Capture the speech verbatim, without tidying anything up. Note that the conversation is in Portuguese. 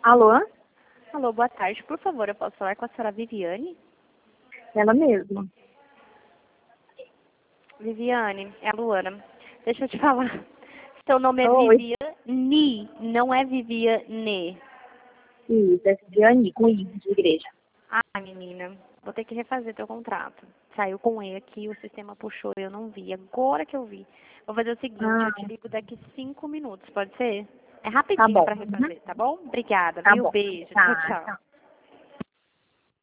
Alô? Alô, boa tarde. Por favor, eu posso falar com a senhora Viviane? Ela mesma. Viviane, é a Luana. Deixa eu te falar. Seu nome é Oi. Viviane, não é Viviane. Isso, é Viviane, com I, de igreja. Ah, menina, vou ter que refazer teu contrato. Saiu com E aqui, o sistema puxou, eu não vi. Agora que eu vi. Vou fazer o seguinte, Ah, eu te ligo daqui cinco minutos, pode ser? É tá rapidinho bom. pra Uhum. refazer, tá bom? Obrigada, Tá viu? bom. Beijo. Tchau, Tá, tchau. tá.